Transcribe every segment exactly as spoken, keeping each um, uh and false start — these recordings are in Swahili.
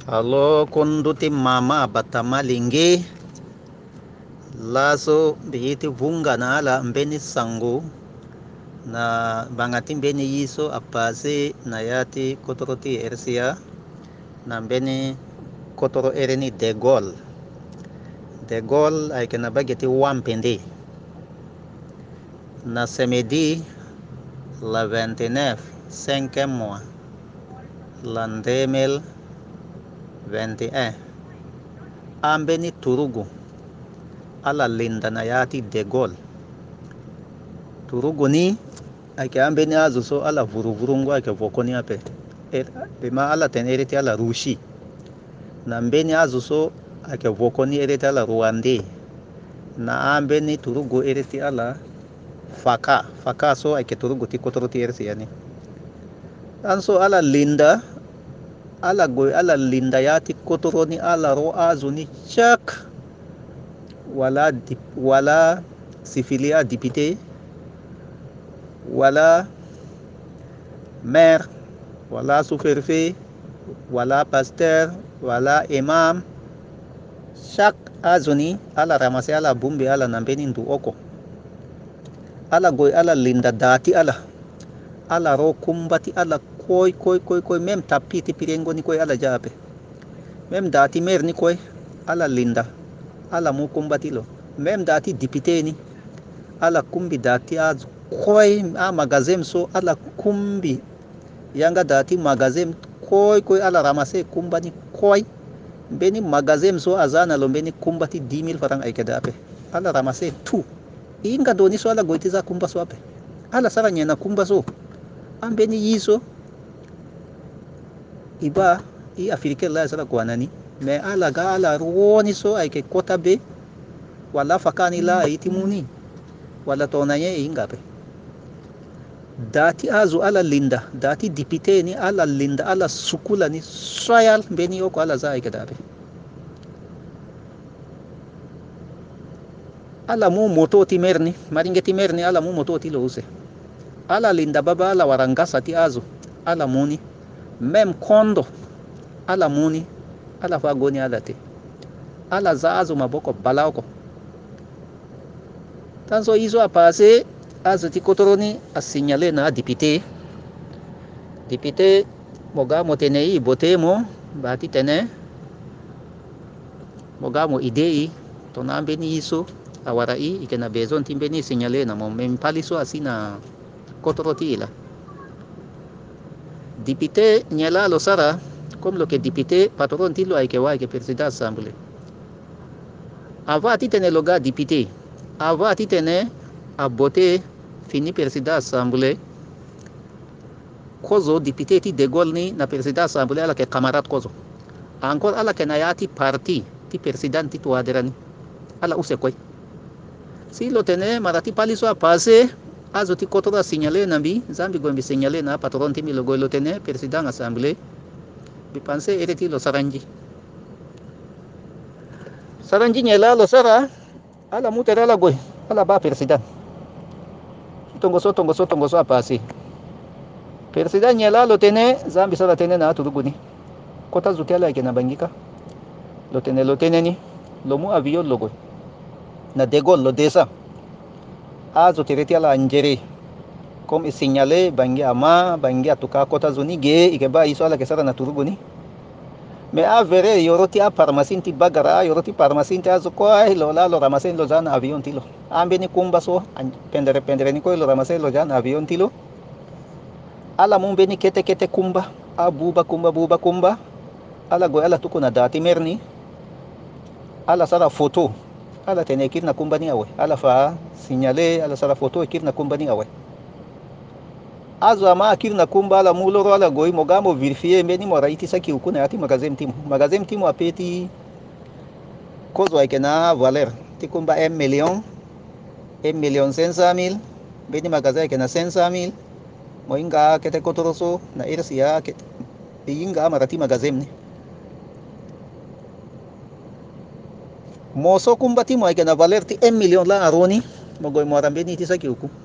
Halo kunduti mama batama lingi laso bihiti vunga na ala mbeni sangu na bangati mbeni yiso apasi na yati kotoroti ersia na mbeni kotoro ereni de gol de gol ay kena bageti wampende na semedi la vingt-neuf cinquième mois l'an deux mille vingt et un ambeni turugu ala linda na yati de gol turugu ni ake ambeni azu so ala vuruvurungu ake vokoni ape e, bima ala ten eriti ala rushi na mbeni azu so ake vokoni eriti ala ruande na ambeni turugu eriti ala faka faka so ake turugu ti kotoro ti erisi yani anso ala linda ala goy ala linda yati kotoro ni ala ro azu ni chak wala dip, wala sifilia dipite wala maire wala sous-préfet wala pasteur wala imam chaque azuni ala ramase ala bumbi ala nambeni ndu oko ala goy ala linda dati ala ala ro kumbati ala koy koy koy koy même tapiti pirengo ni koy ala jabe même dati maire ni koy ala linda ala mu kumbati lo même dati député ni ala kumbi dati azu koy a magazem so ala kumbi yanga dati magazem koy koy ala ramase kumbani koy beni magazem so azana lo beni kumbati dix mille francs ay kedape ala ramase tu inga doni so ala goitiza kumba so ape ala sara nyena kumba so ambeni yiso iba i afrike la sara kwanani me ala ga ala ruoni so ay ke kota be wala fakani la itimuni wala tonaye ingape dati azu ala linda dati dipite ni ala linda ala sukula ni soyal beni oko ala za ikadabe ala mu moto ti merni maringe ti merni ala mu moto ti lo use ala linda baba ala warangasa ti azu ala muni mem kondo ala muni ala fagoni ala te ala za azu maboko balako tanso iso apase azu ti kotoroni a signalé na député député moga mo tenei botemo bati tene moga mo idei to na mbeni iso awara i ikena bezon timbeni signalé na mo mempaliso asina kotoroti ila député nyala lo sara comme lo que député patron tilo ay ke wa ke président assemblée ava ti tene loga député ava ti tene a boté fini président assemblée kozo député ti de gol ni na président assemblée ala ke camarade kozo encore ala ke nayati parti ti président ti tuaderani ala use koy si lo tene marati paliso a passé azo ti kotora signalé nambi zambi gombi signalé na patron ti mi lo goy lo tene président assemblée bi pensé ereti lo saranji saranji nyela lo sara ala mutera ala goy ala ba président tongo so tongo so tongo so apasi président nyela lo tene zambi sala tene na turuguni kota zutela ke na bangika lo tene lo tene ni lo mu avion lo goy na de gol lo desa azo tereti ala njere comme signalé bangi ama bangi atuka kota zuni ge ikeba iso ala ke sara na turuguni me a vere yoroti a pharmacie ti bagara yoroti pharmacie ti azo ko ay lo la lo ramasen lo zana avion tilo ambeni kumba so pendere pendere ni ko lo ramasen lo zana avion tilo ala mum beni kete kete kumba a buba kumba buba kumba ala go ala tukuna dati merni ala sara photo ala tene kirna kumba ni awe ala fa signalé ala sara photo kirna kumba ni awe azo ama kirna kumba ala muloro ala goy mogamo vérifier mbeni mo raiti saki ukuna ati magazem timu magazem timu apeti kozo ay kena valeur ti kumba un million un million cinq cent mille beni magazin ay kena cinq cent mille mo inga kete kotoroso na irsia kete inga marati magazem ni mo so kumba ti mo ay kena valeur ti un million la aroni mo goy mo rambeni ti saki uku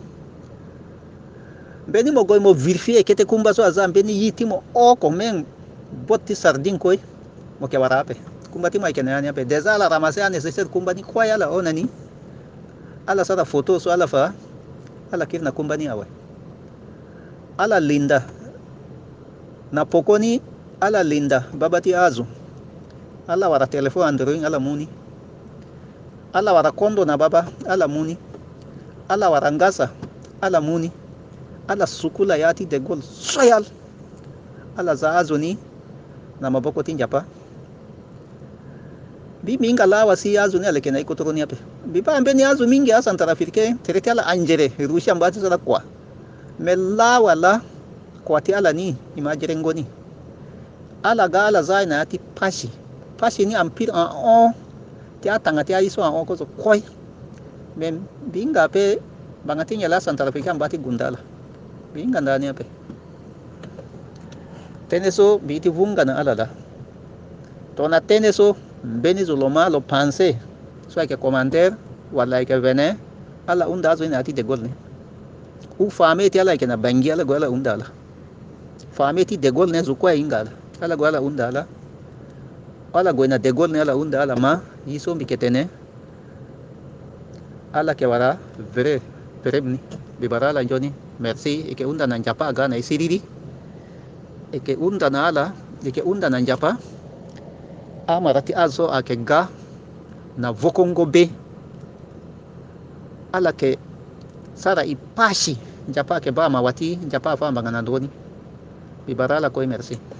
beni mo goy mo vérifier kete kumba so azam beni yiti mo o ko men botti sardine koy moke warape kumbati mai kenani ape deja ala ramase ane sese kumbani kwa yala onani ala sara foto so ala fa ala kirna kumbani awe ala linda na pokoni ala linda babati azu ala wara telefon android ala muni ala wara kondo na baba ala muni ala wara ngasa ala muni ala sukula yati de gol soyal ala za azu ni na maboko tinjapa bi minga lawa si azu ni ale kenai kotoro ni ape bi pa ambeni azu mingi asa antarafirike terete ala anjere rusha mbati sala kwa melawa la kwa ti ala ni imajere ngoni ala ga ala za na ati pashi pashi ni ampir en on ti atanga ti aiso en on ko so koy mem binga pe bangati nyala santarafirike mbati gundala binga ndani ape teneso biti vunga na ala la tona teneso beni zuloma lo panse so ke commentaire wala ke vene ala unda zo ina ti de gol ni u fame ti ala ke na bangi ala go ala unda la fame ti de gol ne zo kwa ingala ala go ala unda la ala go ina de gol ne ala unda ala ma yiso mi ketene ala ke wara vrai prebni bi barala joni merci e ke unda na japa ga na isiriri e ke unda na ala e ke unda na japa amarati azo ake ga na vokongo be ala ke sara ipashi japa ke ba mawati japa fa mbangana doni bibarala ko merci